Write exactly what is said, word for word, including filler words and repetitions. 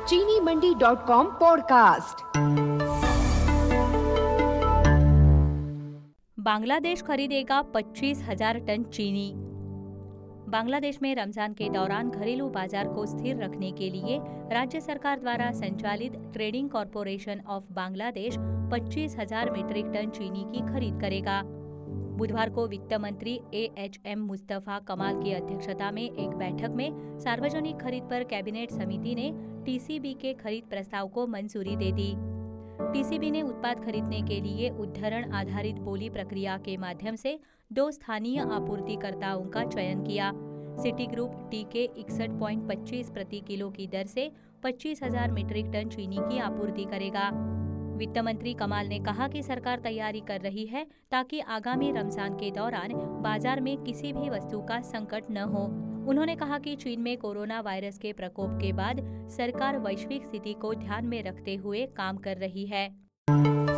चीनी Mandi dot com podcast. Bangladesh खरीदेगा पच्चीस हजार टन चीनी। बांग्लादेश में रमजान के दौरान घरेलू बाजार को स्थिर रखने के लिए राज्य सरकार द्वारा संचालित ट्रेडिंग कॉरपोरेशन ऑफ बांग्लादेश पच्चीस हजार मीट्रिक टन चीनी की खरीद करेगा। बुधवार को वित्त मंत्री ए एच एम मुस्तफा कमाल की अध्यक्षता में एक बैठक में सार्वजनिक खरीद पर कैबिनेट समिति ने टी सी बी के खरीद प्रस्ताव को मंजूरी दे दी। टी सी बी ने उत्पाद खरीदने के लिए उद्धरण आधारित बोली प्रक्रिया के माध्यम से दो स्थानीय आपूर्तिकर्ताओं का चयन किया। सिटी ग्रुप टी के इकसठ पॉइंट पच्चीस प्रति किलो की दर से पच्चीस हजार मीट्रिक टन चीनी की आपूर्ति करेगा। वित्त मंत्री कमाल ने कहा कि सरकार तैयारी कर रही है ताकि आगामी रमजान के दौरान बाजार में किसी भी वस्तु का संकट न हो। उन्होंने कहा कि चीन में कोरोना वायरस के प्रकोप के बाद सरकार वैश्विक स्थिति को ध्यान में रखते हुए काम कर रही है।